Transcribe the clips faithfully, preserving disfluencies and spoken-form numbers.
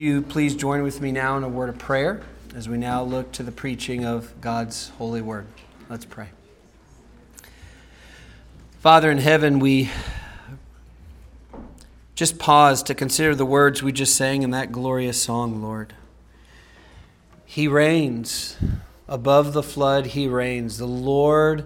You please join with me now in a word of prayer as we now look to the preaching of God's holy word. Let's pray. Father in heaven, we just pause to consider the words we just sang in that glorious song, Lord. He reigns. Above the flood, He reigns. The Lord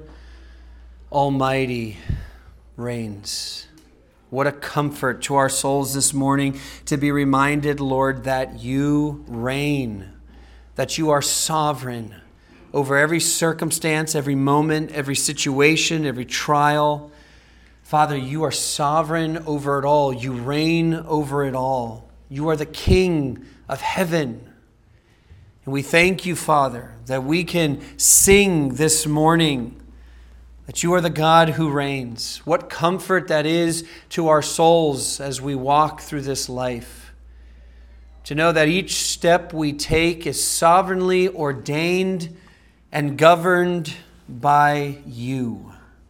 Almighty reigns. What a comfort to our souls this morning to be reminded, Lord, that You reign, that You are sovereign over every circumstance, every moment, every situation, every trial. Father, You are sovereign over it all. You reign over it all. You are the King of heaven. And we thank You, Father, that we can sing this morning that You are the God who reigns. What comfort that is to our souls as we walk through this life. To know that each step we take is sovereignly ordained and governed by You.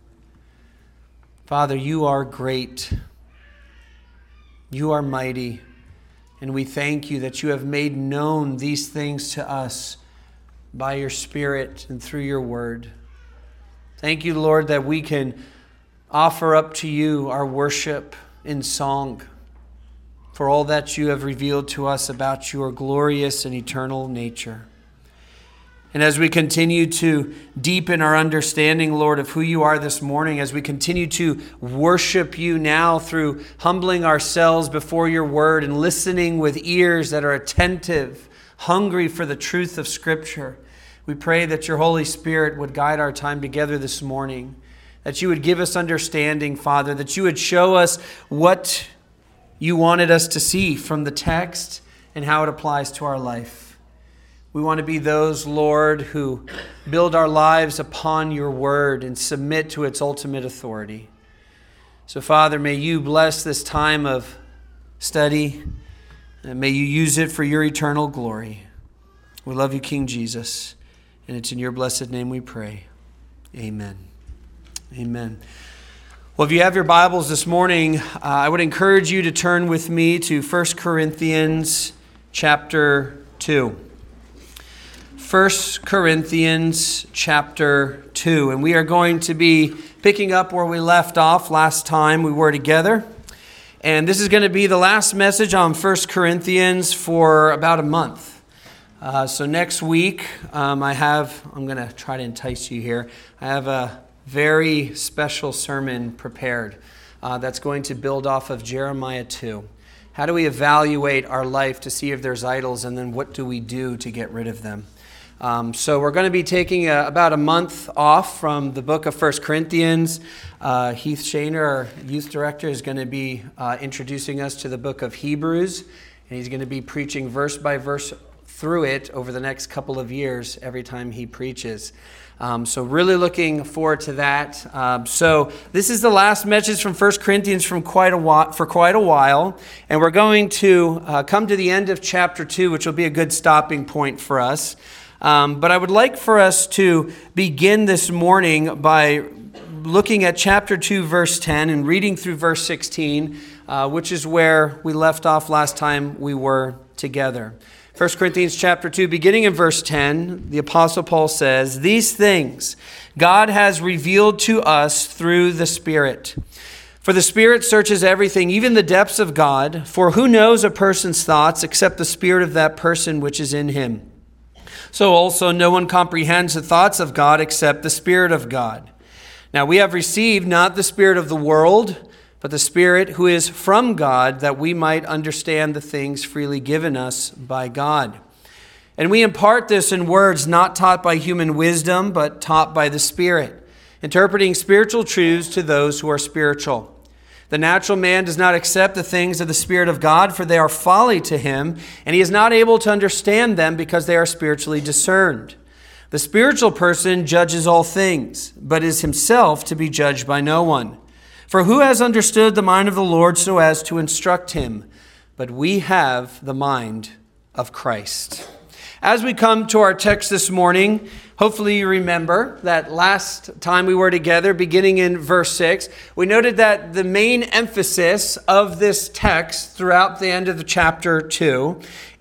Father, You are great. You are mighty. And we thank You that You have made known these things to us by Your Spirit and through Your word. Thank You, Lord, that we can offer up to You our worship in song for all that You have revealed to us about Your glorious and eternal nature. And as we continue to deepen our understanding, Lord, of who You are this morning, as we continue to worship You now through humbling ourselves before Your word and listening with ears that are attentive, hungry for the truth of Scripture, we pray that Your Holy Spirit would guide our time together this morning, that You would give us understanding, Father, that You would show us what You wanted us to see from the text and how it applies to our life. We want to be those, Lord, who build our lives upon Your word and submit to its ultimate authority. So, Father, may You bless this time of study, and may You use it for Your eternal glory. We love You, King Jesus. And it's in Your blessed name we pray. Amen. Amen. Well, if you have your Bibles this morning, uh, I would encourage you to turn with me to First Corinthians chapter two. First Corinthians chapter two. And we are going to be picking up where we left off last time we were together. And this is going to be the last message on First Corinthians for about a month. Uh, so next week, um, I have, I'm going to try to entice you here, I have a very special sermon prepared uh, that's going to build off of Jeremiah two. How do we evaluate our life to see if there's idols, and then what do we do to get rid of them? Um, so we're going to be taking a, about a month off from the book of First Corinthians. Uh, Heath Shaner, our youth director, is going to be uh, introducing us to the book of Hebrews, and he's going to be preaching verse by verse through it over the next couple of years every time he preaches. Um, so really looking forward to that. Um, so this is the last message from First Corinthians from quite a while, for quite a while. And we're going to uh, come to the end of chapter two, which will be a good stopping point for us. Um, but I would like for us to begin this morning by looking at chapter two, verse ten, and reading through verse sixteen, uh, which is where we left off last time we were together. First Corinthians chapter two, beginning in verse ten, the Apostle Paul says, "These things God has revealed to us through the Spirit. For the Spirit searches everything, even the depths of God. For who knows a person's thoughts except the spirit of that person which is in him? So also no one comprehends the thoughts of God except the Spirit of God. Now we have received not the spirit of the world, but the Spirit who is from God, that we might understand the things freely given us by God. And we impart this in words not taught by human wisdom, but taught by the Spirit, interpreting spiritual truths to those who are spiritual. The natural man does not accept the things of the Spirit of God, for they are folly to him, and he is not able to understand them because they are spiritually discerned. The spiritual person judges all things, but is himself to be judged by no one. For who has understood the mind of the Lord so as to instruct him? But we have the mind of Christ." As we come to our text this morning, hopefully you remember that last time we were together, beginning in verse six, we noted that the main emphasis of this text throughout the end of the chapter two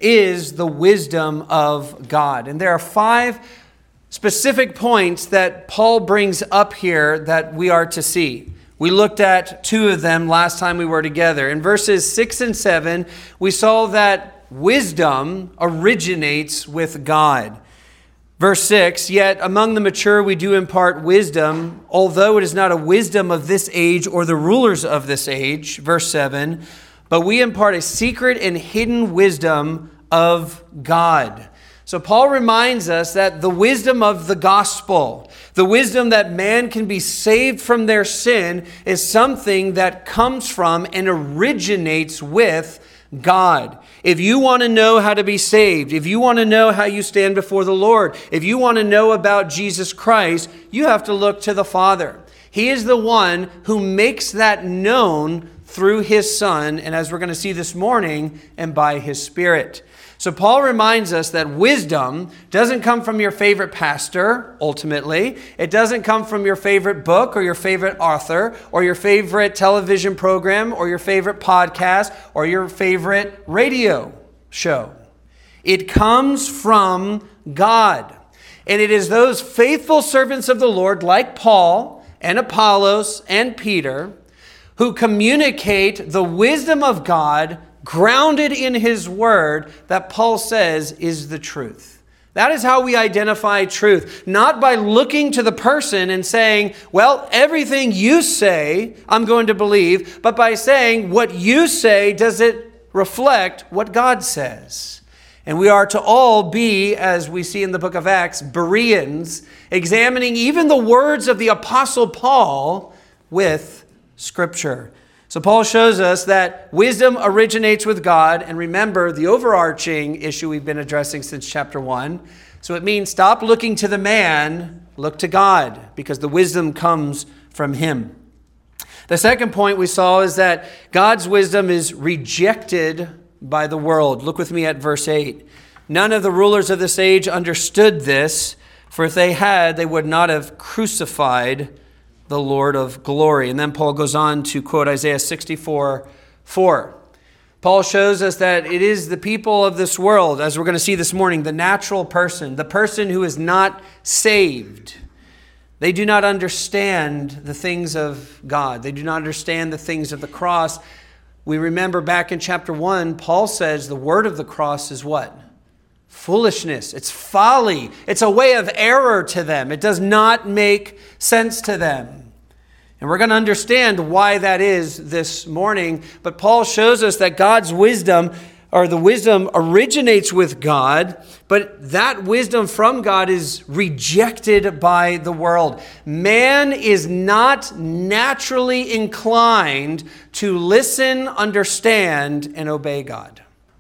is the wisdom of God. And there are five specific points that Paul brings up here that we are to see. We looked at two of them last time we were together. In verses six and seven, we saw that wisdom originates with God. Verse six, yet among the mature we do impart wisdom, although it is not a wisdom of this age or the rulers of this age. Verse seven, but we impart a secret and hidden wisdom of God. So Paul reminds us that the wisdom of the gospel, the wisdom that man can be saved from their sin, is something that comes from and originates with God. If you want to know how to be saved, if you want to know how you stand before the Lord, if you want to know about Jesus Christ, you have to look to the Father. He is the one who makes that known through his Son, and as we're going to see this morning, and by his Spirit. So Paul reminds us that wisdom doesn't come from your favorite pastor, ultimately. It doesn't come from your favorite book or your favorite author or your favorite television program or your favorite podcast or your favorite radio show. It comes from God. And it is those faithful servants of the Lord like Paul and Apollos and Peter who communicate the wisdom of God grounded in his word that Paul says is the truth. That is how we identify truth. Not by looking to the person and saying, well, everything you say, I'm going to believe, but by saying, what you say, does it reflect what God says? And we are to all be, as we see in the book of Acts, Bereans, examining even the words of the Apostle Paul with Scripture. So Paul shows us that wisdom originates with God. And remember the overarching issue we've been addressing since chapter one. So it means stop looking to the man, look to God, because the wisdom comes from him. The second point we saw is that God's wisdom is rejected by the world. Look with me at verse eight. None of the rulers of this age understood this, for if they had, they would not have crucified the Lord of glory. And then Paul goes on to quote Isaiah sixty-four four. Paul shows us that it is the people of this world, as we're going to see this morning, the natural person, the person who is not saved. They do not understand the things of God. They do not understand the things of the cross. We remember back in chapter one, Paul says the word of the cross is what? Foolishness. It's folly. It's a way of error to them. It does not make sense to them. And we're going to understand why that is this morning. But Paul shows us that God's wisdom, or the wisdom, originates with God, but that wisdom from God is rejected by the world. Man is not naturally inclined to listen, understand, and obey God.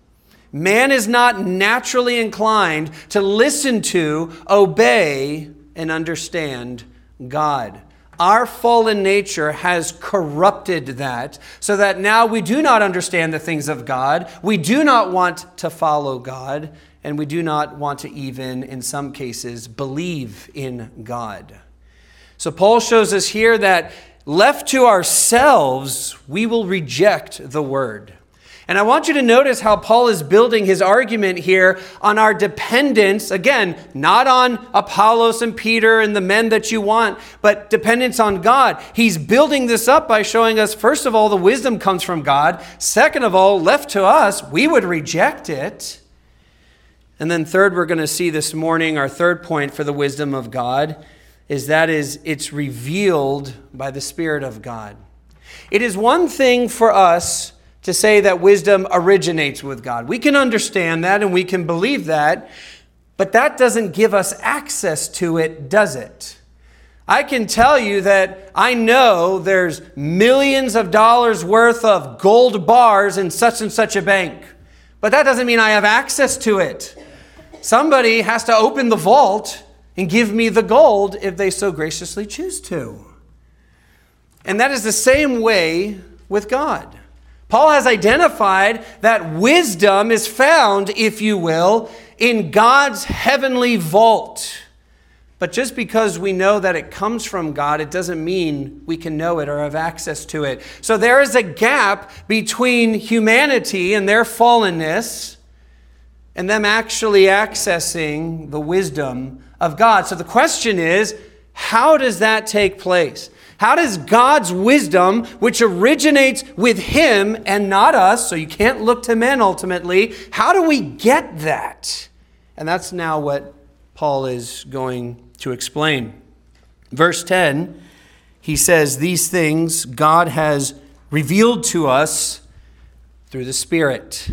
Man is not naturally inclined to listen to, obey, and understand God. Our fallen nature has corrupted that, so that now we do not understand the things of God. We do not want to follow God, and we do not want to even, in some cases, believe in God. So Paul shows us here that left to ourselves, we will reject the word. And I want you to notice how Paul is building his argument here on our dependence, again, not on Apollos and Peter and the men that you want, but dependence on God. He's building this up by showing us, first of all, the wisdom comes from God. Second of all, left to us, we would reject it. And then third, we're going to see this morning, our third point for the wisdom of God is that is it's revealed by the Spirit of God. It is one thing for us to say that wisdom originates with God. We can understand that and we can believe that, but that doesn't give us access to it, does it? I can tell you that I know there's millions of dollars worth of gold bars in such and such a bank, but that doesn't mean I have access to it. Somebody has to open the vault and give me the gold if they so graciously choose to. And that is the same way with God. Paul has identified that wisdom is found, if you will, in God's heavenly vault. But just because we know that it comes from God, it doesn't mean we can know it or have access to it. So there is a gap between humanity and their fallenness and them actually accessing the wisdom of God. So the question is, how does that take place? How does God's wisdom, which originates with Him and not us, so you can't look to men ultimately, how do we get that? And that's now what Paul is going to explain. Verse ten, he says, these things God has revealed to us through the Spirit.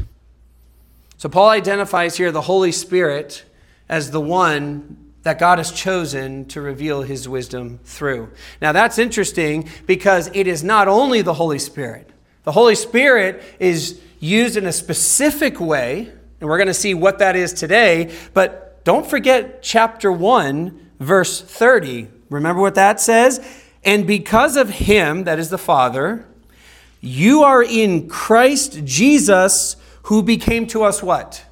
So Paul identifies here the Holy Spirit as the one that God has chosen to reveal His wisdom through. Now that's interesting because it is not only the Holy Spirit. The Holy Spirit is used in a specific way, and we're going to see what that is today, but don't forget chapter one, verse thirty. Remember what that says? And because of Him, that is the Father, you are in Christ Jesus, who became to us what?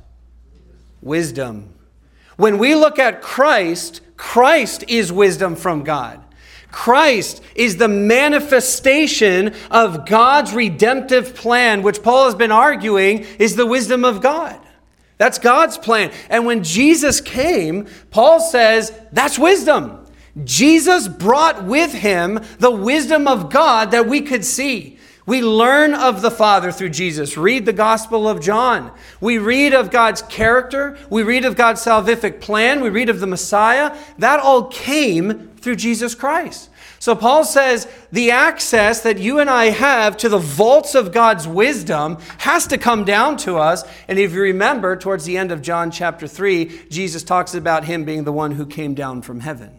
Wisdom. When we look at Christ, Christ is wisdom from God. Christ is the manifestation of God's redemptive plan, which Paul has been arguing is the wisdom of God. That's God's plan. And when Jesus came, Paul says that's wisdom. Jesus brought with Him the wisdom of God that we could see. We learn of the Father through Jesus. Read the Gospel of John. We read of God's character. We read of God's salvific plan. We read of the Messiah. That all came through Jesus Christ. So Paul says the access that you and I have to the vaults of God's wisdom has to come down to us. And if you remember, towards the end of John chapter three, Jesus talks about Him being the one who came down from heaven.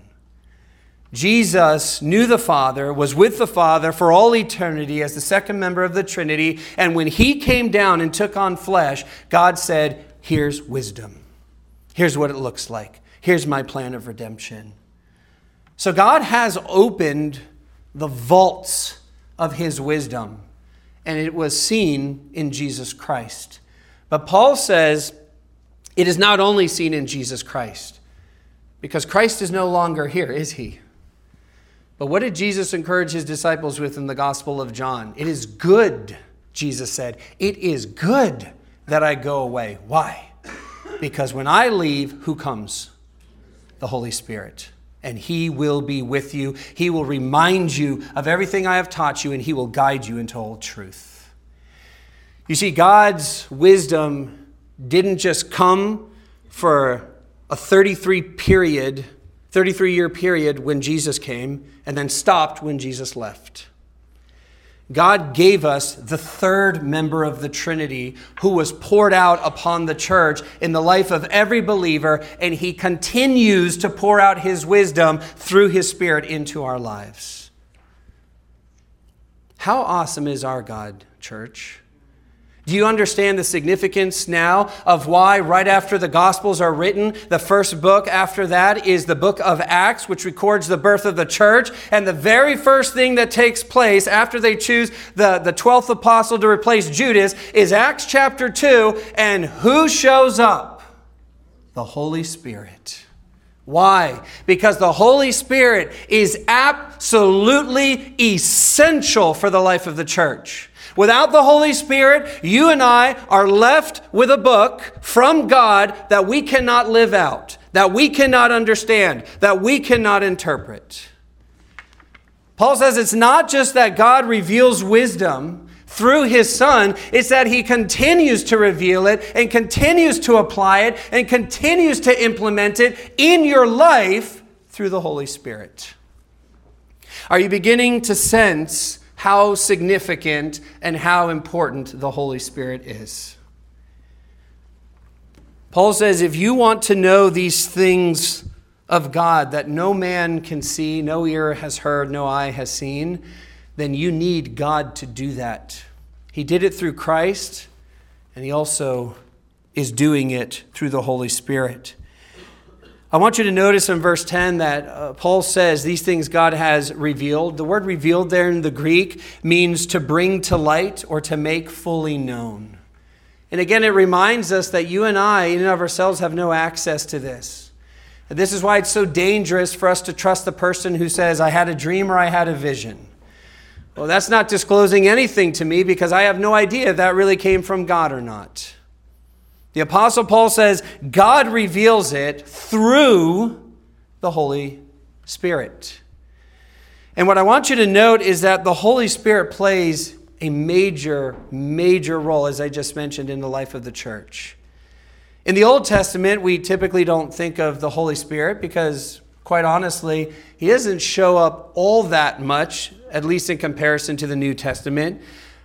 Jesus knew the Father, was with the Father for all eternity as the second member of the Trinity. And when He came down and took on flesh, God said, here's wisdom. Here's what it looks like. Here's my plan of redemption. So God has opened the vaults of His wisdom, and it was seen in Jesus Christ. But Paul says it is not only seen in Jesus Christ, because Christ is no longer here, is He? But what did Jesus encourage His disciples with in the Gospel of John? It is good, Jesus said. It is good that I go away. Why? Because when I leave, who comes? The Holy Spirit. And He will be with you. He will remind you of everything I have taught you, and He will guide you into all truth. You see, God's wisdom didn't just come for a thirty-three period thirty-three year period when Jesus came and then stopped when Jesus left. God gave us the third member of the Trinity who was poured out upon the church in the life of every believer, and He continues to pour out His wisdom through His Spirit into our lives. How awesome is our God, church? Do you understand the significance now of why right after the Gospels are written, the first book after that is the book of Acts, which records the birth of the church. And the very first thing that takes place after they choose the, the twelfth apostle to replace Judas is Acts chapter two. And who shows up? The Holy Spirit. Why? Because the Holy Spirit is absolutely essential for the life of the church. Without the Holy Spirit, you and I are left with a book from God that we cannot live out, that we cannot understand, that we cannot interpret. Paul says it's not just that God reveals wisdom through His Son, it's that He continues to reveal it and continues to apply it and continues to implement it in your life through the Holy Spirit. Are you beginning to sense how significant and how important the Holy Spirit is? Paul says, if you want to know these things of God that no man can see, no ear has heard, no eye has seen, then you need God to do that. He did it through Christ, and He also is doing it through the Holy Spirit. I want you to notice in verse ten that uh, Paul says these things God has revealed. The word revealed there in the Greek means to bring to light or to make fully known. And again, it reminds us that you and I, in and of ourselves, have no access to this. And this is why it's so dangerous for us to trust the person who says, I had a dream or I had a vision. Well, that's not disclosing anything to me because I have no idea if that really came from God or not. The Apostle Paul says God reveals it through the Holy Spirit. And what I want you to note is that the Holy Spirit plays a major, major role, as I just mentioned, in the life of the church. In the Old Testament, we typically don't think of the Holy Spirit because, quite honestly, he doesn't show up all that much, at least in comparison to the New Testament.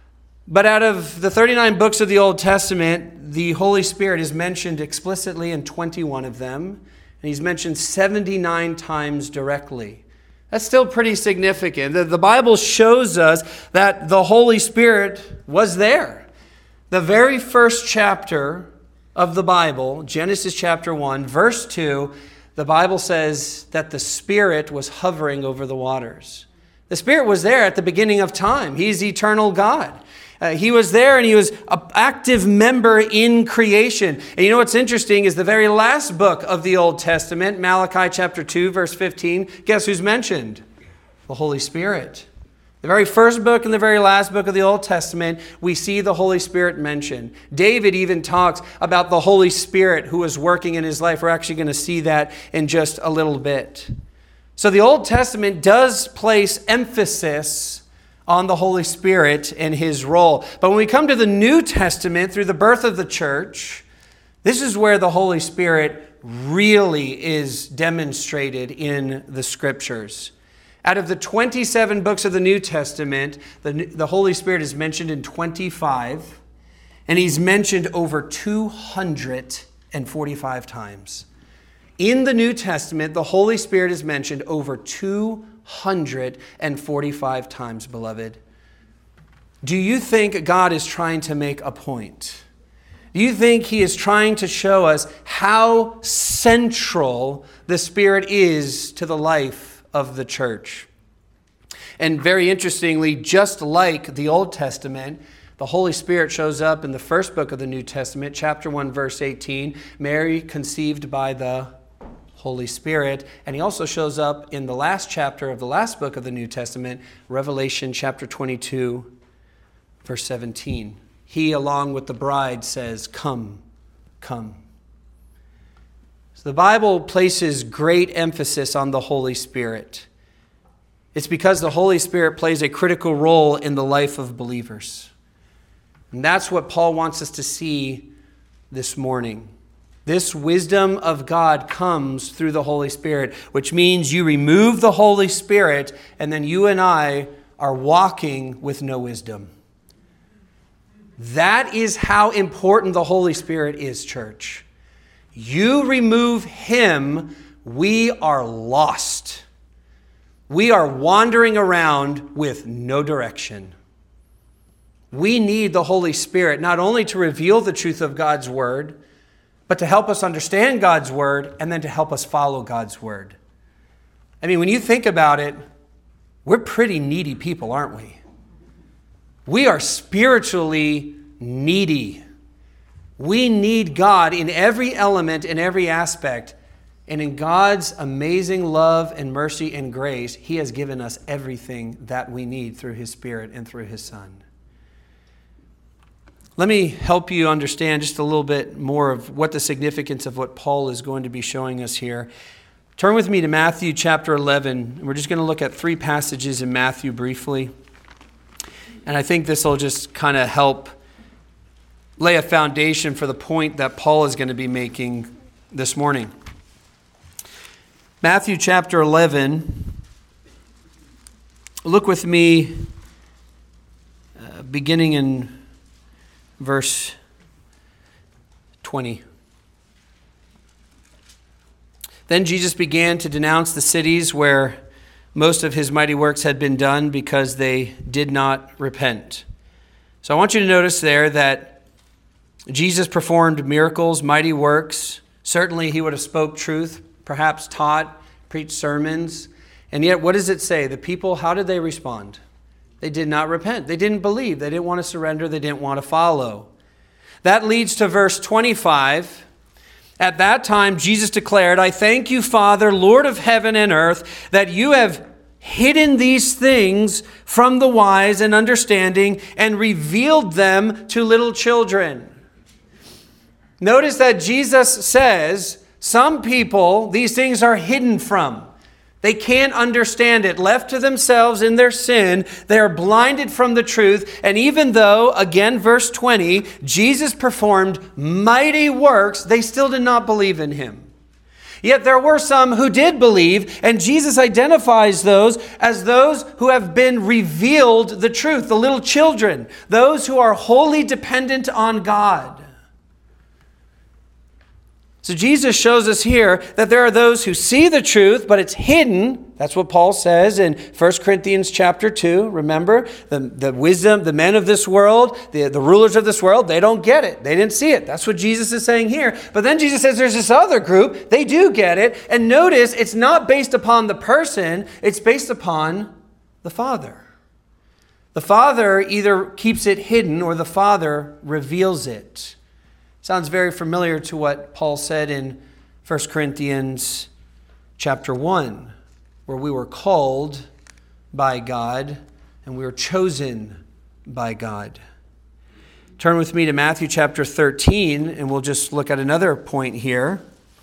But out of the thirty-nine books of the Old Testament, the Holy Spirit is mentioned explicitly in twenty-one of them, and he's mentioned seventy-nine times directly. That's still pretty significant. The, the Bible shows us that the Holy Spirit was there. The very first chapter of the Bible, Genesis chapter one, verse two, the Bible says that the Spirit was hovering over the waters. The Spirit was there at the beginning of time. He's eternal God. Uh, he was there and he was an active member in creation. And you know what's interesting is the very last book of the Old Testament, Malachi chapter two, verse fifteen, guess who's mentioned? The Holy Spirit. The very first book and the very last book of the Old Testament, we see the Holy Spirit mentioned. David even talks about the Holy Spirit who was working in his life. We're actually going to see that in just a little bit. So the Old Testament does place emphasis on the Holy Spirit and his role. But when we come to the New Testament, through the birth of the church, this is where the Holy Spirit really is demonstrated in the Scriptures. Out of the twenty-seven books of the New Testament, the, the Holy Spirit is mentioned in twenty-five, and he's mentioned over two hundred forty-five times. In the New Testament, the Holy Spirit is mentioned over two hundred forty-five times, beloved. Do you think God is trying to make a point? Do you think he is trying to show us how central the Spirit is to the life of the church? And very interestingly, just like the Old Testament, the Holy Spirit shows up in the first book of the New Testament, chapter one, verse eighteen, Mary conceived by the Holy Spirit. And he also shows up in the last chapter of the last book of the New Testament, Revelation chapter twenty-two, verse seventeen. He, along with the bride, says, "Come, come." So the Bible places great emphasis on the Holy Spirit. It's because the Holy Spirit plays a critical role in the life of believers. And that's what Paul wants us to see this morning. This wisdom of God comes through the Holy Spirit, which means you remove the Holy Spirit and then you and I are walking with no wisdom. That is how important the Holy Spirit is, church. You remove him, we are lost. We are wandering around with no direction. We need the Holy Spirit not only to reveal the truth of God's word, but to help us understand God's word and then to help us follow God's word. I mean, when you think about it, we're pretty needy people, aren't we? We are spiritually needy. We need God in every element, in every aspect. And in God's amazing love and mercy and grace, he has given us everything that we need through his Spirit and through his Son. Let me help you understand just a little bit more of what the significance of what Paul is going to be showing us here. Turn with me to Matthew chapter eleven. We're just going to look at three passages in Matthew briefly. And I think this will just kind of help lay a foundation for the point that Paul is going to be making this morning. Matthew chapter eleven. Look with me uh, beginning in verse twenty. Then Jesus began to denounce the cities where most of his mighty works had been done because they did not repent. So I want you to notice there that Jesus performed miracles, mighty works. Certainly he would have spoke truth. perhaps taught, preached sermons. And yet, what does it say? The people, how did they respond? They did not repent. They didn't believe. They didn't want to surrender. They didn't want to follow. That leads to verse twenty-five. At that time, Jesus declared, I thank you, Father, Lord of heaven and earth, that you have hidden these things from the wise and understanding and revealed them to little children. Notice that Jesus says, some people, these things are hidden from. They can't understand it. Left to themselves in their sin, they are blinded from the truth. And even though, again, verse twenty, Jesus performed mighty works, they still did not believe in him. Yet there were some who did believe, and Jesus identifies those as those who have been revealed the truth, the little children, those who are wholly dependent on God. So Jesus shows us here that there are those who see the truth, but it's hidden. That's what Paul says in First Corinthians chapter two. Remember, the, the wisdom, the men of this world, the, the rulers of this world, they don't get it. They didn't see it. That's what Jesus is saying here. But then Jesus says there's this other group. They do get it. And notice it's not based upon the person. It's based upon the Father. The Father either keeps it hidden or the Father reveals it. Sounds very familiar to what Paul said in First Corinthians chapter one, where we were called by God and we were chosen by God. Turn with me to Matthew chapter thirteen, and we'll just look at another point here.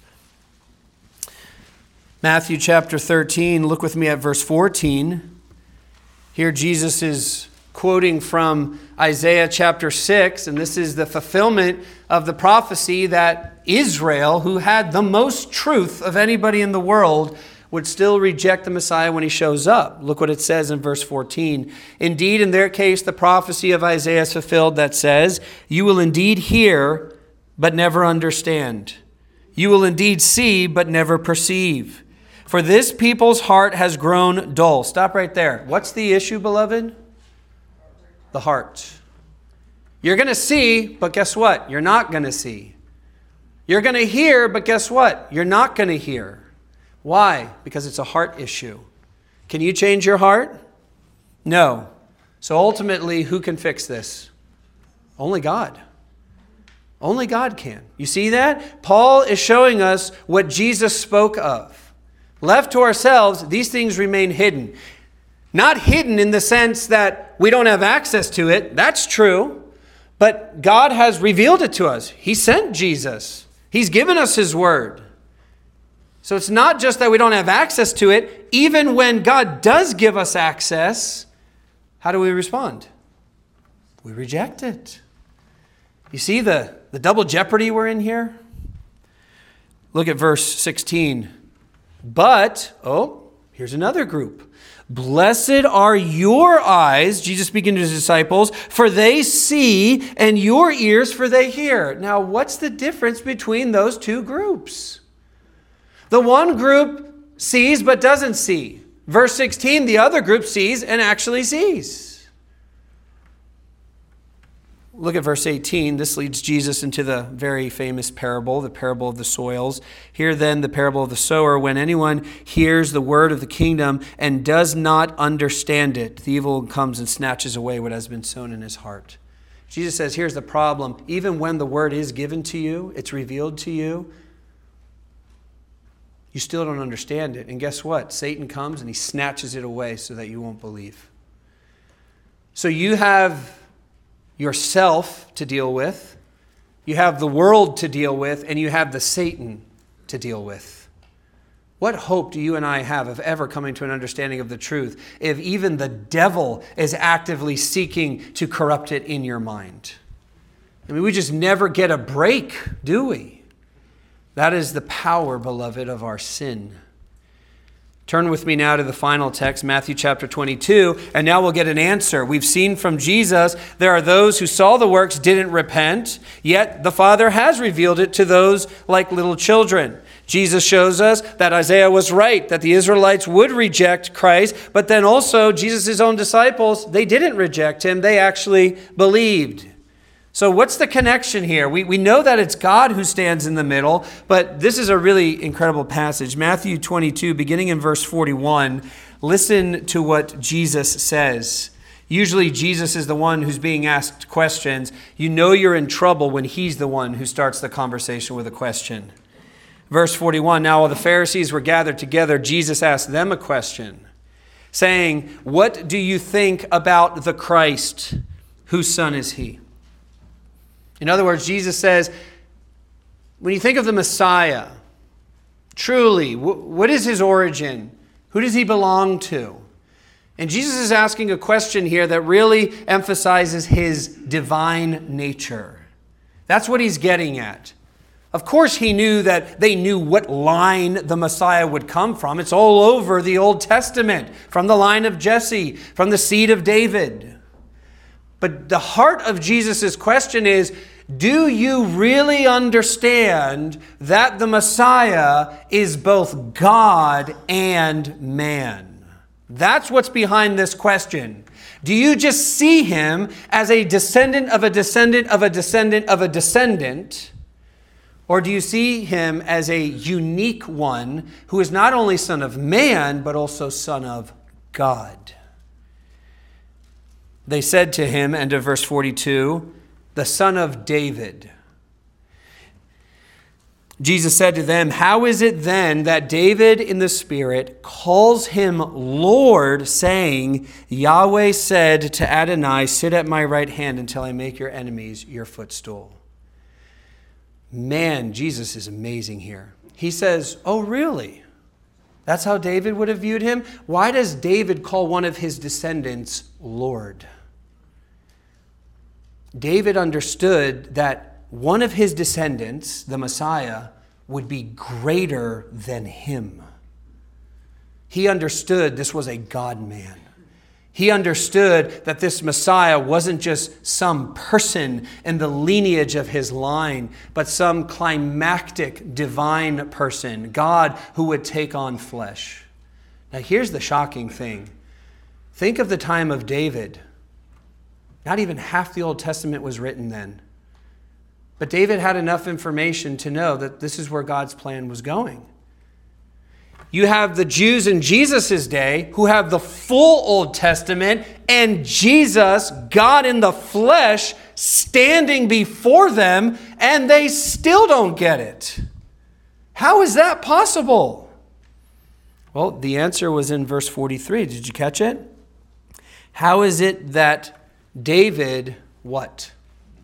Matthew chapter thirteen, look with me at verse fourteen. Here Jesus is quoting from Isaiah chapter six, and this is the fulfillment of the prophecy that Israel, who had the most truth of anybody in the world, would still reject the Messiah when he shows up. Look what it says in verse fourteen. Indeed, in their case, the prophecy of Isaiah is fulfilled that says, you will indeed hear, but never understand. You will indeed see, but never perceive. For this people's heart has grown dull. Stop right there. What's the issue, beloved? The heart. You're going to see, but guess what? You're not going to see. You're going to hear, but guess what? You're not going to hear. Why? Because it's a heart issue. Can you change your heart? No. So ultimately, who can fix this? Only God. Only God can. You see that? Paul is showing us what Jesus spoke of. Left to ourselves, these things remain hidden. Not hidden in the sense that we don't have access to it. That's true. But God has revealed it to us. He sent Jesus. He's given us his word. So it's not just that we don't have access to it. Even when God does give us access, how do we respond? We reject it. You see the, the double jeopardy we're in here? Look at verse sixteen. But, oh, here's another group. Blessed are your eyes, Jesus speaking to his disciples, for they see, and your ears, for they hear. Now, what's the difference between those two groups? The one group sees but doesn't see. Verse sixteen, the other group sees and actually sees. Look at verse eighteen. This leads Jesus into the very famous parable, the parable of the soils. Here then, the parable of the sower. When anyone hears the word of the kingdom and does not understand it, the evil one comes and snatches away what has been sown in his heart. Jesus says, here's the problem. Even when the word is given to you, it's revealed to you, you still don't understand it. And guess what? Satan comes and he snatches it away so that you won't believe. So you have yourself to deal with, you have the world to deal with, and you have the Satan to deal with. What hope do you and I have of ever coming to an understanding of the truth if even the devil is actively seeking to corrupt it in your mind? I mean, we just never get a break, do we? That is the power, beloved, of our sin. Turn with me now to the final text, Matthew chapter twenty-two, and now we'll get an answer. We've seen from Jesus, there are those who saw the works, didn't repent, yet the Father has revealed it to those like little children. Jesus shows us that Isaiah was right, that the Israelites would reject Christ, but then also Jesus' own disciples, they didn't reject him, they actually believed. So what's the connection here? We, we know that it's God who stands in the middle, but this is a really incredible passage. Matthew twenty-two, beginning in verse forty-one, listen to what Jesus says. Usually Jesus is the one who's being asked questions. You know you're in trouble when he's the one who starts the conversation with a question. Verse forty-one, now while the Pharisees were gathered together, Jesus asked them a question, saying, what do you think about the Christ? Whose son is he? In other words, Jesus says, when you think of the Messiah, truly, what is his origin? Who does he belong to? And Jesus is asking a question here that really emphasizes his divine nature. That's what he's getting at. Of course, he knew that they knew what line the Messiah would come from. It's all over the Old Testament, from the line of Jesse, from the seed of David. But the heart of Jesus' question is, do you really understand that the Messiah is both God and man? That's what's behind this question. Do you just see him as a descendant of a descendant of a descendant of a descendant? Or do you see him as a unique one who is not only son of man, but also son of God? They said to him, end of verse forty-two, the son of David. Jesus said to them, how is it then that David in the Spirit calls him Lord, saying, Yahweh said to Adonai, sit at my right hand until I make your enemies your footstool? Man, Jesus is amazing here. He says, oh, really? That's how David would have viewed him? Why does David call one of his descendants Lord? David understood that one of his descendants, the Messiah, would be greater than him. He understood this was a God-man. He understood that this Messiah wasn't just some person in the lineage of his line, but some climactic divine person, God who would take on flesh. Now here's the shocking thing. Think of the time of David. Not even half the Old Testament was written then. But David had enough information to know that this is where God's plan was going. You have the Jews in Jesus' day who have the full Old Testament and Jesus, God in the flesh, standing before them, and they still don't get it. How is that possible? Well, the answer was in verse forty-three. Did you catch it? How is it that David, what?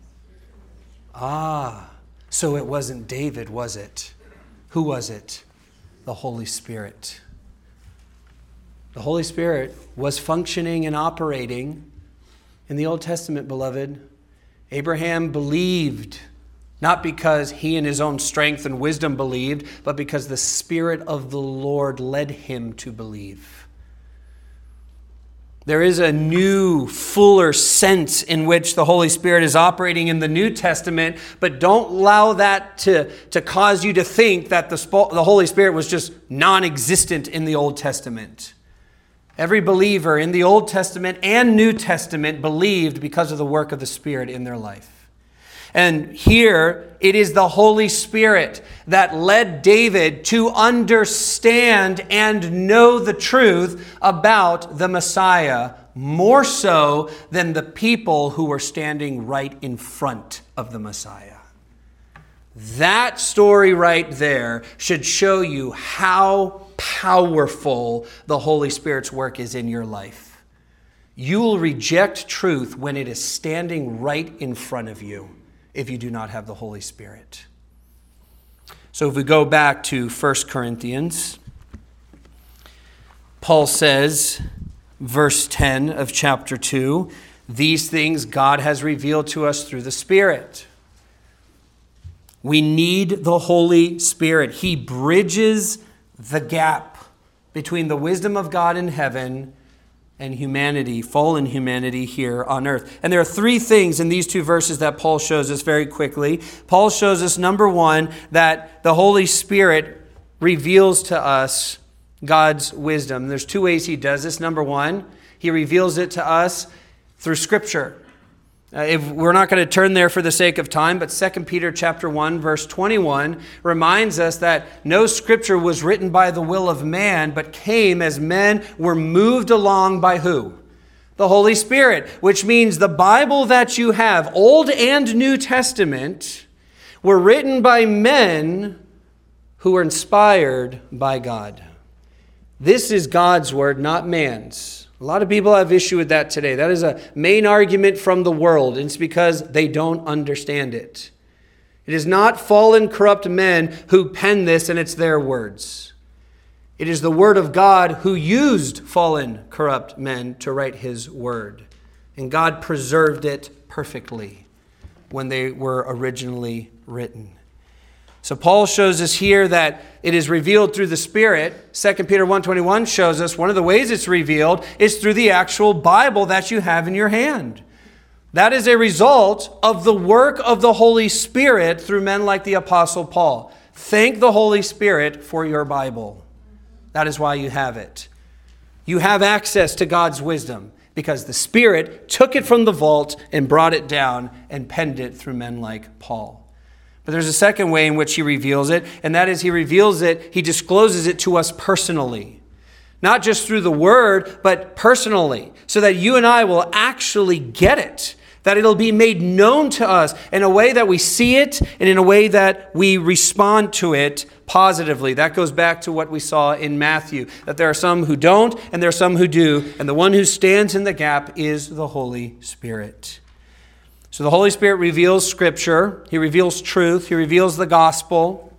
Ah, so it wasn't David, was it? Who was it? The Holy Spirit. The Holy Spirit was functioning and operating in the Old Testament, beloved. Abraham believed, not because he in his own strength and wisdom believed, but because the Spirit of the Lord led him to believe. There is a new, fuller sense in which the Holy Spirit is operating in the New Testament, but don't allow that to, to cause you to think that the, the Holy Spirit was just non-existent in the Old Testament. Every believer in the Old Testament and New Testament believed because of the work of the Spirit in their life. And here, it is the Holy Spirit that led David to understand and know the truth about the Messiah, more so than the people who were standing right in front of the Messiah. That story right there should show you how powerful the Holy Spirit's work is in your life. You will reject truth when it is standing right in front of you, if you do not have the Holy Spirit. So if we go back to First Corinthians, Paul says, verse ten of chapter two, these things God has revealed to us through the Spirit. We need the Holy Spirit. He bridges the gap between the wisdom of God in heaven and humanity, fallen humanity here on earth. And there are three things in these two verses that Paul shows us very quickly. Paul shows us, number one, that the Holy Spirit reveals to us God's wisdom. There's two ways he does this. Number one, he reveals it to us through Scripture. Uh, if we're not going to turn there for the sake of time, but Second Peter chapter one, verse twenty-one reminds us that no scripture was written by the will of man, but came as men were moved along by who? The Holy Spirit, which means the Bible that you have, Old and New Testament, were written by men who were inspired by God. This is God's word, not man's. A lot of people have issue with that today. That is a main argument from the world. It's because they don't understand it. It is not fallen, corrupt men who pen this, and it's their words. It is the word of God who used fallen, corrupt men to write his word. And God preserved it perfectly when they were originally written. So Paul shows us here that it is revealed through the Spirit. Second Peter one twenty-one shows us one of the ways it's revealed is through the actual Bible that you have in your hand. That is a result of the work of the Holy Spirit through men like the Apostle Paul. Thank the Holy Spirit for your Bible. That is why you have it. You have access to God's wisdom because the Spirit took it from the vault and brought it down and penned it through men like Paul. But there's a second way in which he reveals it, and that is he reveals it, he discloses it to us personally. Not just through the word, but personally, so that you and I will actually get it, that it'll be made known to us in a way that we see it and in a way that we respond to it positively. That goes back to what we saw in Matthew, that there are some who don't and there are some who do, and the one who stands in the gap is the Holy Spirit. So the Holy Spirit reveals Scripture, he reveals truth, he reveals the gospel.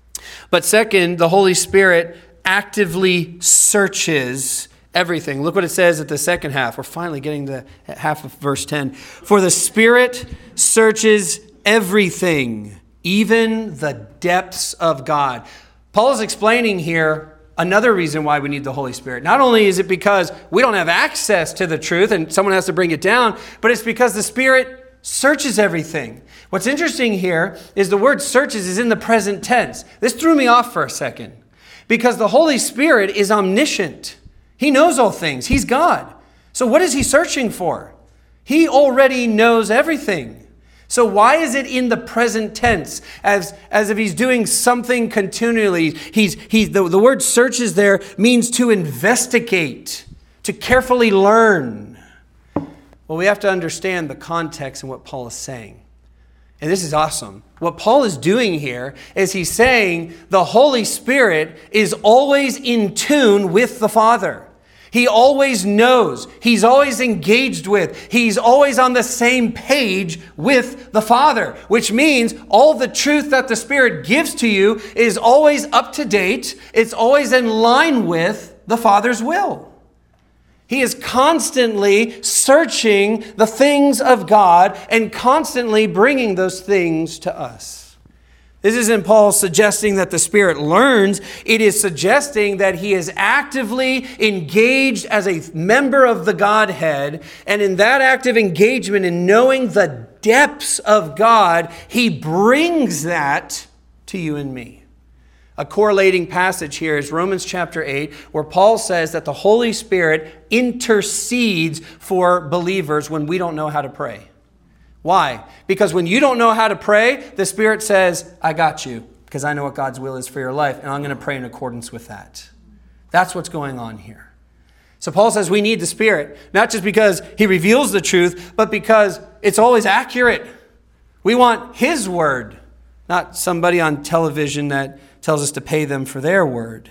But second, the Holy Spirit actively searches everything. Look what it says at the second half. We're finally getting to half of verse ten. For the Spirit searches everything, even the depths of God. Paul is explaining here another reason why we need the Holy Spirit. Not only is it because we don't have access to the truth and someone has to bring it down, but it's because the Spirit searches everything. What's interesting here is the word searches is in the present tense. This threw me off for a second because the Holy Spirit is omniscient. He knows all things. He's God. So what is he searching for? He already knows everything. So why is it in the present tense as, as if he's doing something continually? He's, he's, the, the word searches there means to investigate, to carefully learn. Well, we have to understand the context and what Paul is saying. And this is awesome. What Paul is doing here is he's saying the Holy Spirit is always in tune with the Father. He always knows. He's always engaged with. He's always on the same page with the Father, which means all the truth that the Spirit gives to you is always up to date. It's always in line with the Father's will. He is constantly searching the things of God and constantly bringing those things to us. This isn't Paul suggesting that the Spirit learns. It is suggesting that he is actively engaged as a member of the Godhead. And in that active engagement in knowing the depths of God, he brings that to you and me. A correlating passage here is Romans chapter eight, where Paul says that the Holy Spirit intercedes for believers when we don't know how to pray. Why? Because when you don't know how to pray, the Spirit says, I got you, because I know what God's will is for your life, and I'm going to pray in accordance with that. That's what's going on here. So Paul says we need the Spirit, not just because he reveals the truth, but because it's always accurate. We want his word, not somebody on television that tells us to pay them for their word.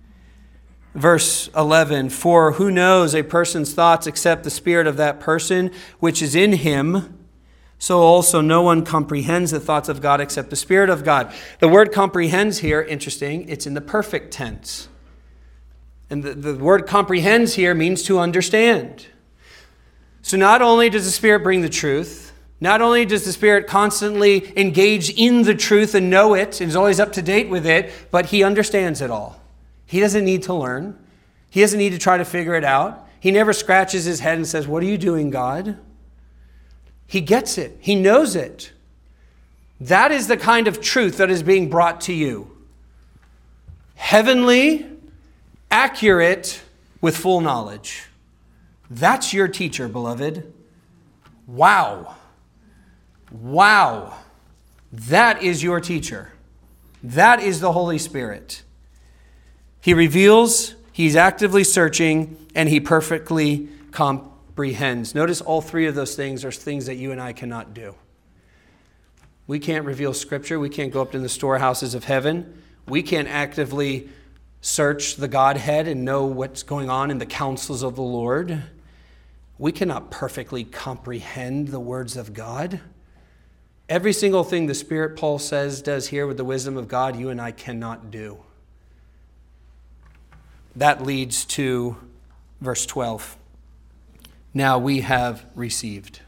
Verse eleven, for who knows a person's thoughts except the spirit of that person which is in him? So also no one comprehends the thoughts of God except the Spirit of God. The word comprehends here, interesting, it's in the perfect tense. And the, the word comprehends here means to understand. So not only does the Spirit bring the truth, not only does the Spirit constantly engage in the truth and know it, and is always up to date with it, but he understands it all. He doesn't need to learn. He doesn't need to try to figure it out. He never scratches his head and says, what are you doing, God? He gets it. He knows it. That is the kind of truth that is being brought to you. Heavenly, accurate, with full knowledge. That's your teacher, beloved. Wow. Wow. That is your teacher. That is the Holy Spirit. He reveals, he's actively searching, and he perfectly comprehends. Notice all three of those things are things that you and I cannot do. We can't reveal Scripture. We can't go up in the storehouses of heaven. We can't actively search the Godhead and know what's going on in the counsels of the Lord. We cannot perfectly comprehend the words of God. Every single thing the Spirit, Paul says, does here with the wisdom of God, you and I cannot do. That leads to verse twelve. Now we have received.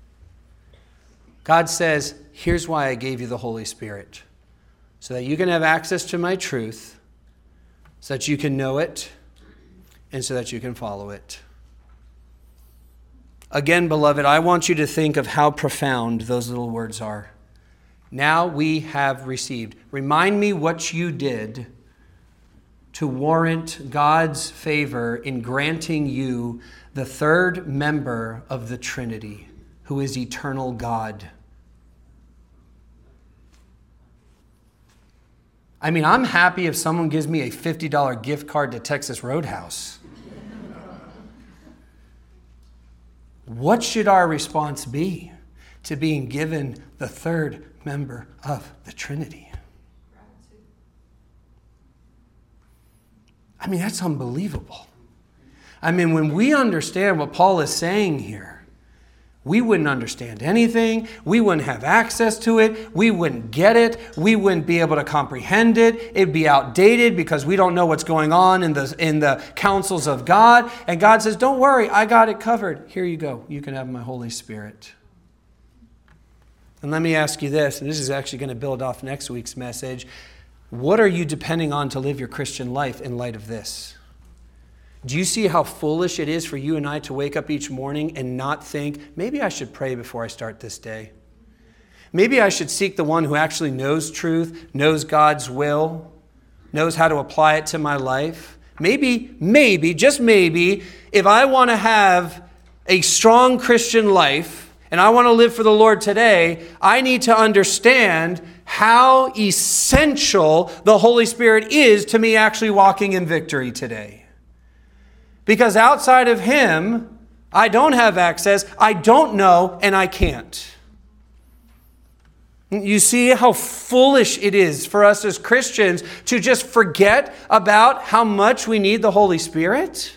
God says, here's why I gave you the Holy Spirit. So that you can have access to my truth, so that you can know it, and so that you can follow it. Again, beloved, I want you to think of how profound those little words are. Now we have received. Remind me what you did to warrant God's favor in granting you the third member of the Trinity, who is eternal God. I mean, I'm happy if someone gives me a fifty dollars gift card to Texas Roadhouse. What should our response be to being given the third member of the Trinity? I mean, that's unbelievable. I mean, when we understand what Paul is saying here, we wouldn't understand anything. We wouldn't have access to it. We wouldn't get it. We wouldn't be able to comprehend it. It'd be outdated because we don't know what's going on in the, in the counsels of God. And God says, don't worry, I got it covered. Here you go. You can have my Holy Spirit. And let me ask you this, and this is actually going to build off next week's message. What are you depending on to live your Christian life in light of this? Do you see how foolish it is for you and I to wake up each morning and not think, maybe I should pray before I start this day? Maybe I should seek the one who actually knows truth, knows God's will, knows how to apply it to my life. Maybe, maybe, just maybe, if I want to have a strong Christian life and I want to live for the Lord today, I need to understand how essential the Holy Spirit is to me actually walking in victory today. Because outside of Him, I don't have access, I don't know, and I can't. You see how foolish it is for us as Christians to just forget about how much we need the Holy Spirit?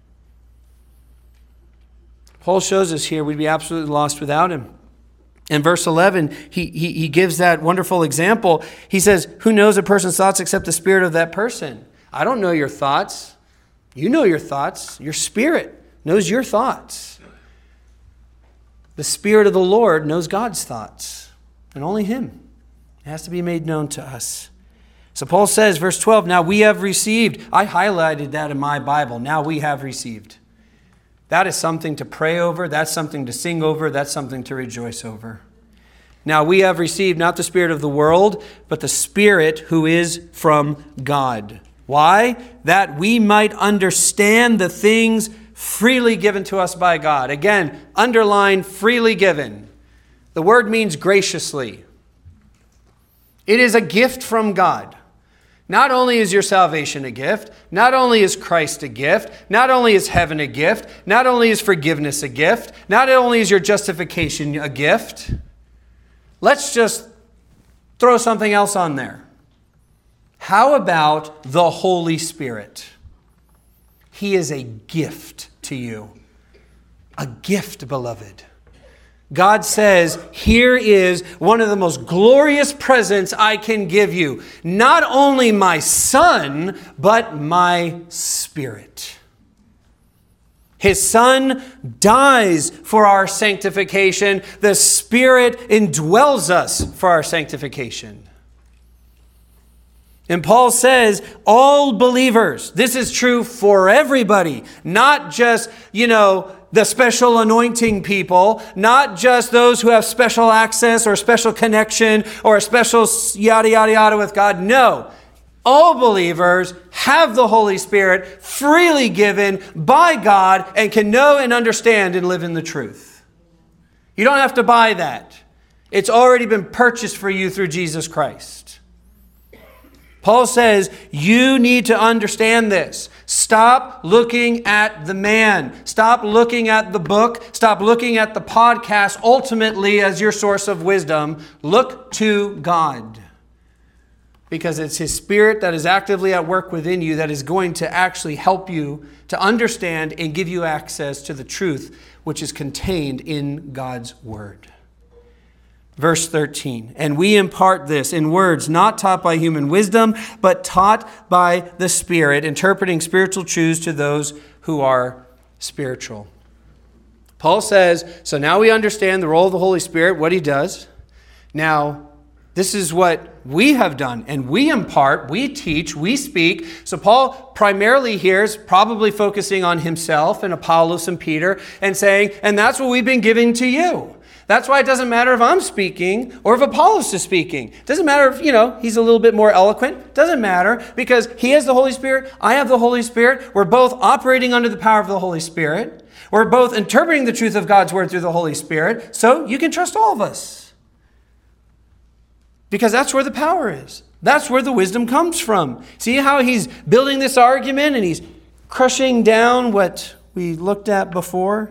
Paul shows us here we'd be absolutely lost without Him. In verse eleven, he, he, he gives that wonderful example. He says, who knows a person's thoughts except the spirit of that person? I don't know your thoughts. You know your thoughts. Your spirit knows your thoughts. The Spirit of the Lord knows God's thoughts, and only Him. It has to be made known to us. So Paul says, verse twelve, now we have received. I highlighted that in my Bible. Now we have received. That is something to pray over. That's something to sing over. That's something to rejoice over. Now we have received not the spirit of the world, but the Spirit who is from God. Why? That we might understand the things freely given to us by God. Again, underline freely given. The word means graciously. It is a gift from God. Not only is your salvation a gift, not only is Christ a gift, not only is heaven a gift, not only is forgiveness a gift, not only is your justification a gift. Let's just throw something else on there. How about the Holy Spirit? He is a gift to you. A gift, beloved. God says, here is one of the most glorious presents I can give you. Not only my Son, but my Spirit. His Son dies for our sanctification. The Spirit indwells us for our sanctification. And Paul says, all believers, this is true for everybody, not just, you know, the special anointing people, not just those who have special access or special connection or a special yada, yada, yada with God. No, all believers have the Holy Spirit freely given by God and can know and understand and live in the truth. You don't have to buy that. It's already been purchased for you through Jesus Christ. Paul says, you need to understand this. Stop looking at the man. Stop looking at the book. Stop looking at the podcast ultimately as your source of wisdom. Look to God. Because it's His Spirit that is actively at work within you that is going to actually help you to understand and give you access to the truth which is contained in God's Word. Verse thirteen, and we impart this in words not taught by human wisdom, but taught by the Spirit, interpreting spiritual truths to those who are spiritual. Paul says, so now we understand the role of the Holy Spirit, what He does. Now, this is what we have done, and we impart, we teach, we speak. So Paul primarily here is probably focusing on himself and Apollos and Peter and saying, and that's what we've been giving to you. That's why it doesn't matter if I'm speaking or if Apollos is speaking. It doesn't matter if, you know, he's a little bit more eloquent. It doesn't matter because he has the Holy Spirit. I have the Holy Spirit. We're both operating under the power of the Holy Spirit. We're both interpreting the truth of God's Word through the Holy Spirit. So you can trust all of us. Because that's where the power is. That's where the wisdom comes from. See how he's building this argument and he's crushing down what we looked at before?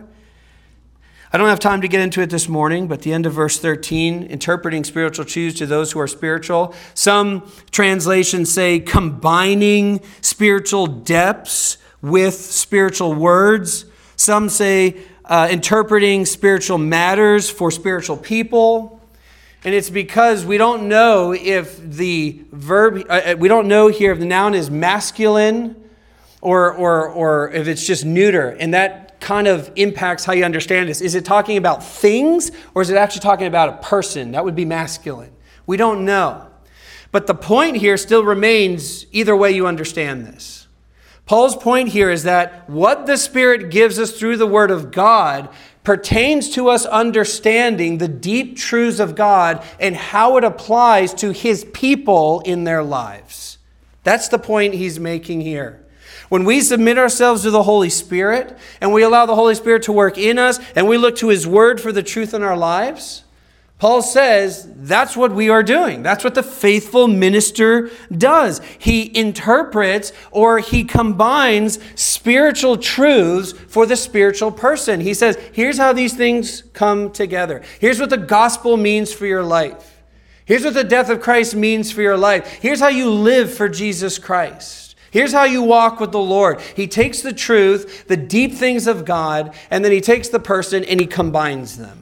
I don't have time to get into it this morning, but the end of verse thirteen, interpreting spiritual truths to those who are spiritual. Some translations say combining spiritual depths with spiritual words. Some say uh, interpreting spiritual matters for spiritual people. And it's because we don't know if the verb, uh, we don't know here if the noun is masculine or, or, or if it's just neuter. And that kind of impacts how you understand this. Is it talking about things or is it actually talking about a person? That would be masculine. We don't know. But the point here still remains either way you understand this. Paul's point here is that what the Spirit gives us through the Word of God pertains to us understanding the deep truths of God and how it applies to His people in their lives. That's the point he's making here. When we submit ourselves to the Holy Spirit and we allow the Holy Spirit to work in us and we look to His Word for the truth in our lives, Paul says that's what we are doing. That's what the faithful minister does. He interprets or he combines spiritual truths for the spiritual person. He says, here's how these things come together. Here's what the gospel means for your life. Here's what the death of Christ means for your life. Here's how you live for Jesus Christ. Here's how you walk with the Lord. He takes the truth, the deep things of God, and then he takes the person and he combines them.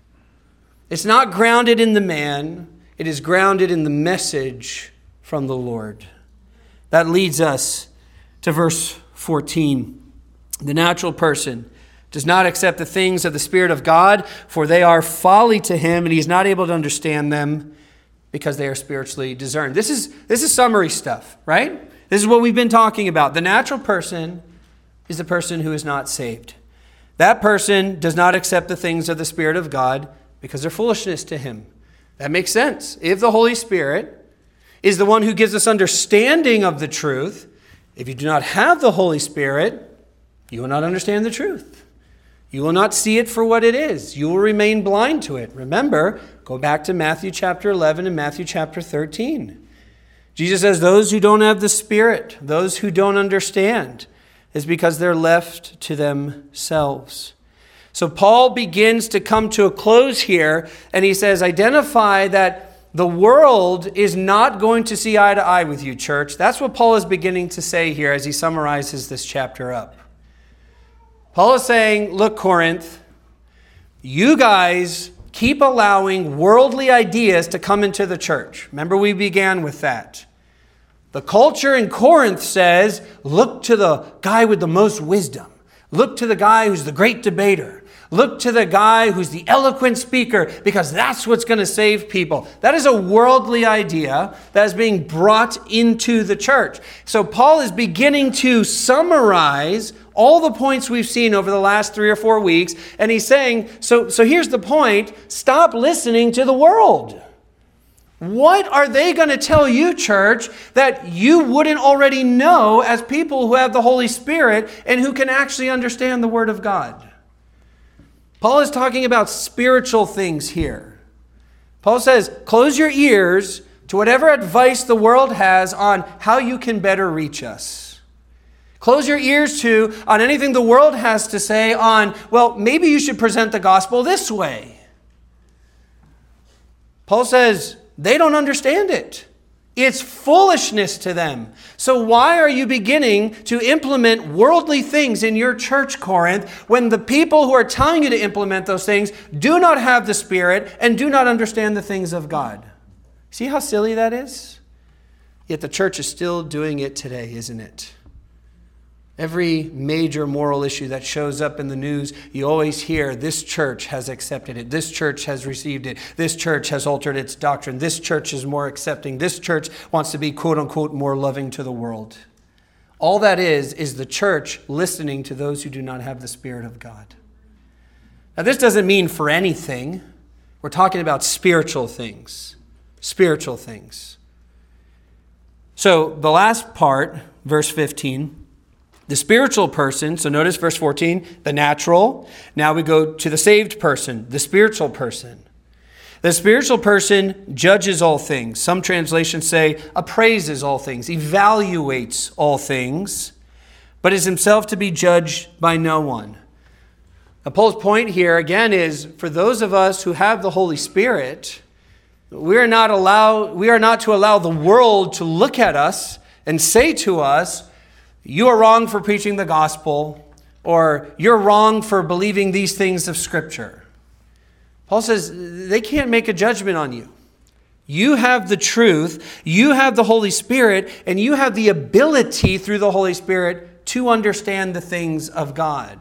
It's not grounded in the man. It is grounded in the message from the Lord. That leads us to verse fourteen. The natural person does not accept the things of the Spirit of God, for they are folly to him, and he is not able to understand them because they are spiritually discerned. This is, this is summary stuff, right? This is what we've been talking about. The natural person is the person who is not saved. That person does not accept the things of the Spirit of God because they're foolishness to him. That makes sense. If the Holy Spirit is the one who gives us understanding of the truth, if you do not have the Holy Spirit, you will not understand the truth. You will not see it for what it is. You will remain blind to it. Remember, go back to Matthew chapter eleven and Matthew chapter thirteen. Jesus says those who don't have the Spirit, those who don't understand, is because they're left to themselves. So Paul begins to come to a close here, and he says, identify that the world is not going to see eye to eye with you, church. That's what Paul is beginning to say here as he summarizes this chapter up. Paul is saying, look, Corinth, you guys keep allowing worldly ideas to come into the church. Remember, we began with that. The culture in Corinth says, look to the guy with the most wisdom. Look to the guy who's the great debater. Look to the guy who's the eloquent speaker, because that's what's going to save people. That is a worldly idea that is being brought into the church. So Paul is beginning to summarize all the points we've seen over the last three or four weeks. And he's saying, so, so here's the point. Stop listening to the world. What are they going to tell you, church, that you wouldn't already know as people who have the Holy Spirit and who can actually understand the Word of God? Paul is talking about spiritual things here. Paul says, close your ears to whatever advice the world has on how you can better reach us. Close your ears to on anything the world has to say on, well, maybe you should present the gospel this way. Paul says, they don't understand it. It's foolishness to them. So why are you beginning to implement worldly things in your church, Corinth, when the people who are telling you to implement those things do not have the Spirit and do not understand the things of God? See how silly that is? Yet the church is still doing it today, isn't it? Every major moral issue that shows up in the news, you always hear, this church has accepted it. This church has received it. This church has altered its doctrine. This church is more accepting. This church wants to be, quote unquote, more loving to the world. All that is, is the church listening to those who do not have the Spirit of God. Now, this doesn't mean for anything. We're talking about spiritual things. Spiritual things. So the last part, verse fifteen, the spiritual person, so notice verse fourteen, the natural. Now we go to the saved person, the spiritual person. The spiritual person judges all things. Some translations say appraises all things, evaluates all things, but is himself to be judged by no one. Now, Paul's point here again is for those of us who have the Holy Spirit, we are not allow, we are not to allow the world to look at us and say to us, you are wrong for preaching the gospel, or you're wrong for believing these things of Scripture. Paul says they can't make a judgment on you. You have the truth, you have the Holy Spirit, and you have the ability through the Holy Spirit to understand the things of God.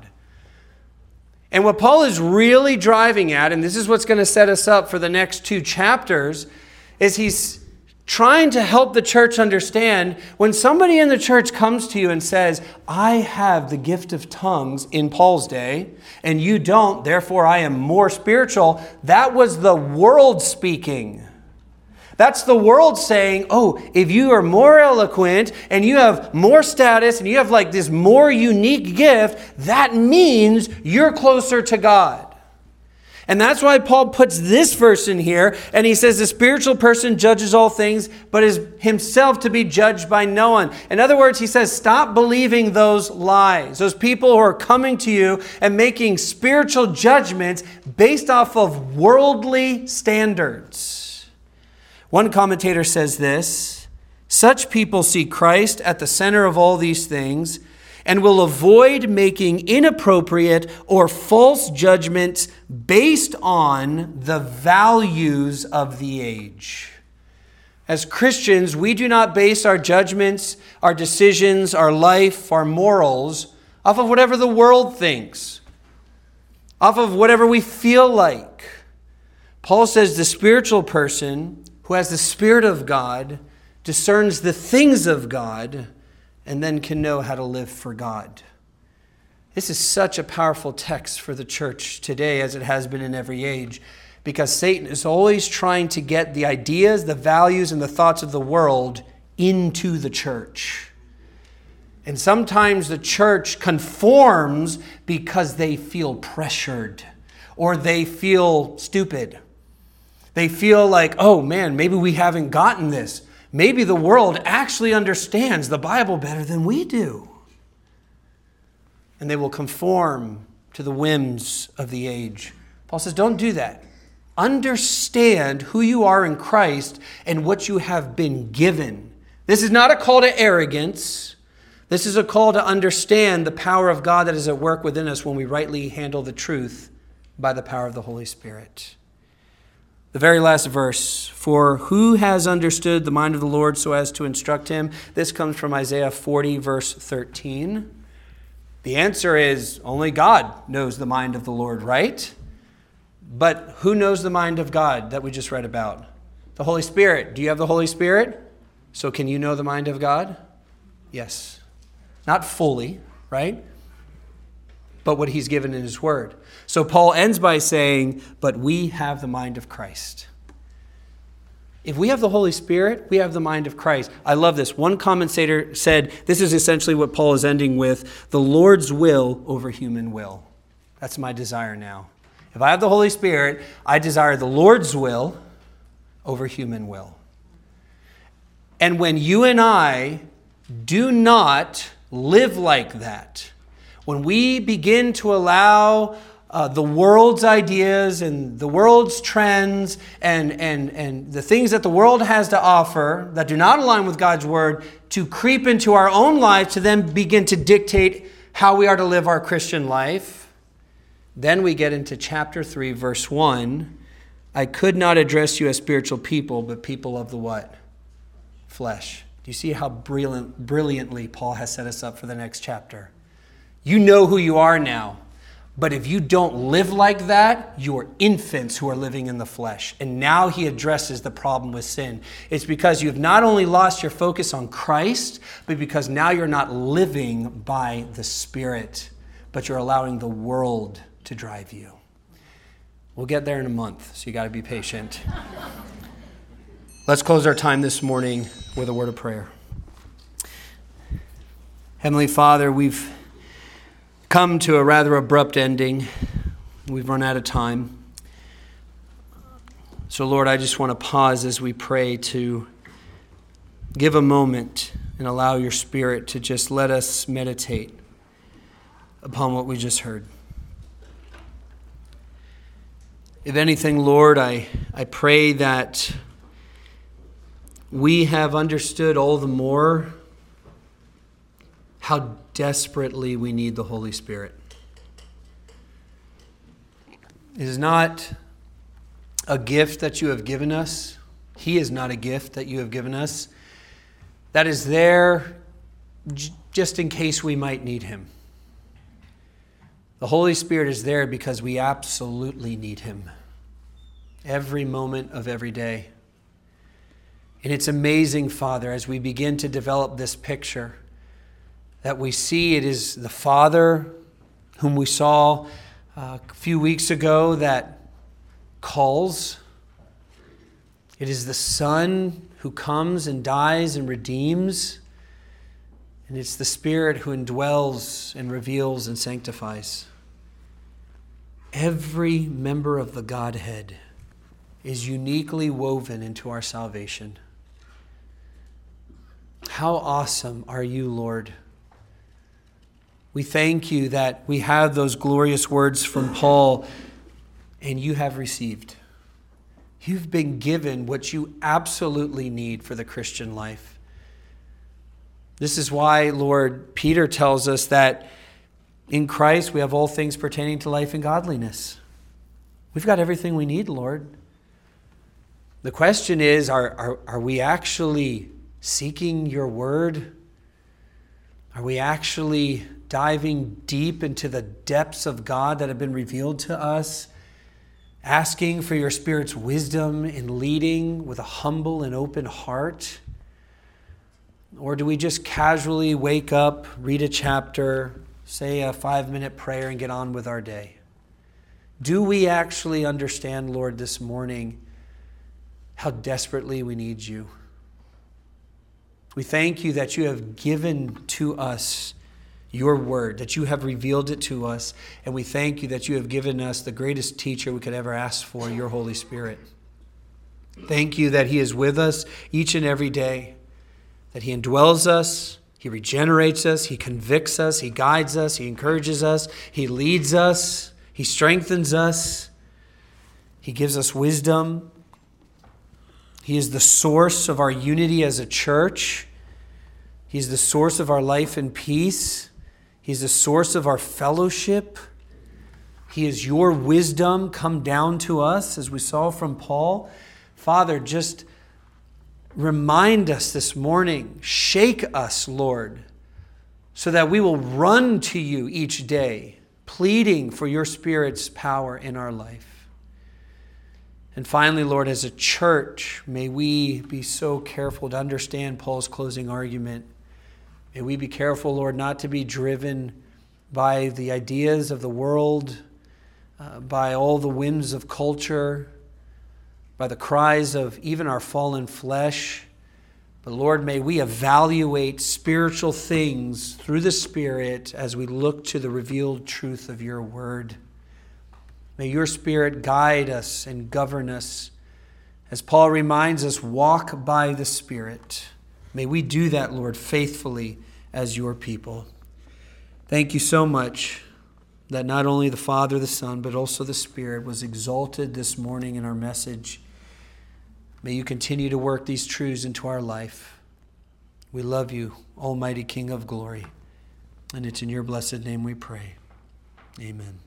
And what Paul is really driving at, and this is what's going to set us up for the next two chapters, is he's trying to help the church understand when somebody in the church comes to you and says, I have the gift of tongues in Paul's day, and you don't, therefore I am more spiritual. That was the world speaking. That's the world saying, oh, if you are more eloquent and you have more status and you have like this more unique gift, that means you're closer to God. And that's why Paul puts this verse in here, and he says the spiritual person judges all things, but is himself to be judged by no one. In other words, he says, stop believing those lies, those people who are coming to you and making spiritual judgments based off of worldly standards. One commentator says this, such people see Christ at the center of all these things and will avoid making inappropriate or false judgments based on the values of the age. As Christians, we do not base our judgments, our decisions, our life, our morals off of whatever the world thinks, off of whatever we feel like. Paul says the spiritual person who has the Spirit of God discerns the things of God and then can know how to live for God. This is such a powerful text for the church today, as it has been in every age, because Satan is always trying to get the ideas, the values, and the thoughts of the world into the church. And sometimes the church conforms because they feel pressured or they feel stupid. They feel like, oh man, maybe we haven't gotten this. Maybe the world actually understands the Bible better than we do. And they will conform to the whims of the age. Paul says, don't do that. Understand who you are in Christ and what you have been given. This is not a call to arrogance. This is a call to understand the power of God that is at work within us when we rightly handle the truth by the power of the Holy Spirit. The very last verse, for who has understood the mind of the Lord so as to instruct him? This comes from Isaiah forty, verse thirteen. The answer is only God knows the mind of the Lord, right? But who knows the mind of God that we just read about? The Holy Spirit. Do you have the Holy Spirit? So can you know the mind of God? Yes. Not fully, right? But what he's given in his word. So Paul ends by saying, but we have the mind of Christ. If we have the Holy Spirit, we have the mind of Christ. I love this. One commentator said, this is essentially what Paul is ending with, the Lord's will over human will. That's my desire now. If I have the Holy Spirit, I desire the Lord's will over human will. And when you and I do not live like that, when we begin to allow uh, the world's ideas and the world's trends and, and, and the things that the world has to offer that do not align with God's word to creep into our own lives to then begin to dictate how we are to live our Christian life, then we get into chapter three, verse one. I could not address you as spiritual people, but people of the what? Flesh. Do you see how brilliant, brilliantly Paul has set us up for the next chapter? You know who you are now. But if you don't live like that, you are infants who are living in the flesh. And now he addresses the problem with sin. It's because you've not only lost your focus on Christ, but because now you're not living by the Spirit, but you're allowing the world to drive you. We'll get there in a month, so you got to be patient. Let's close our time this morning with a word of prayer. Heavenly Father, we've come to a rather abrupt ending. We've run out of time. So, Lord, I just want to pause as we pray to give a moment and allow your Spirit to just let us meditate upon what we just heard. If anything, Lord, I, I pray that we have understood all the more how desperately we need the Holy Spirit. It is not a gift that you have given us. He is not a gift that you have given us. That is there j- just in case we might need him. The Holy Spirit is there because we absolutely need him every moment of every day. And it's amazing, Father, as we begin to develop this picture, that we see it is the Father whom we saw uh, a few weeks ago that calls. It is the Son who comes and dies and redeems. And it's the Spirit who indwells and reveals and sanctifies. Every member of the Godhead is uniquely woven into our salvation. How awesome are you, Lord? We thank you that we have those glorious words from Paul, and you have received. You've been given what you absolutely need for the Christian life. This is why, Lord, Peter tells us that in Christ we have all things pertaining to life and godliness. We've got everything we need, Lord. The question is, are, are, are we actually seeking your word? Are we actually diving deep into the depths of God that have been revealed to us, asking for your Spirit's wisdom in leading with a humble and open heart? Or do we just casually wake up, read a chapter, say a five-minute prayer, and get on with our day? Do we actually understand, Lord, this morning how desperately we need you? We thank you that you have given to us your word, that you have revealed it to us, and we thank you that you have given us the greatest teacher we could ever ask for, your Holy Spirit. Thank you that he is with us each and every day, that he indwells us, he regenerates us, he convicts us, he guides us, he encourages us, he leads us, he strengthens us, he gives us wisdom. He is the source of our unity as a church. He's the source of our life and peace. He's the source of our fellowship. He is your wisdom come down to us, as we saw from Paul. Father, just remind us this morning, shake us, Lord, so that we will run to you each day, pleading for your Spirit's power in our life. And finally, Lord, as a church, may we be so careful to understand Paul's closing argument. May we be careful, Lord, not to be driven by the ideas of the world, uh, by all the whims of culture, by the cries of even our fallen flesh. But Lord, may we evaluate spiritual things through the Spirit as we look to the revealed truth of your word. May your Spirit guide us and govern us As Paul reminds us, walk by the Spirit. May we do that, Lord, faithfully as your people. Thank you so much that not only the Father, the Son, but also the Spirit was exalted this morning in our message. May you continue to work these truths into our life. We love you, Almighty King of glory. And it's in your blessed name we pray. Amen.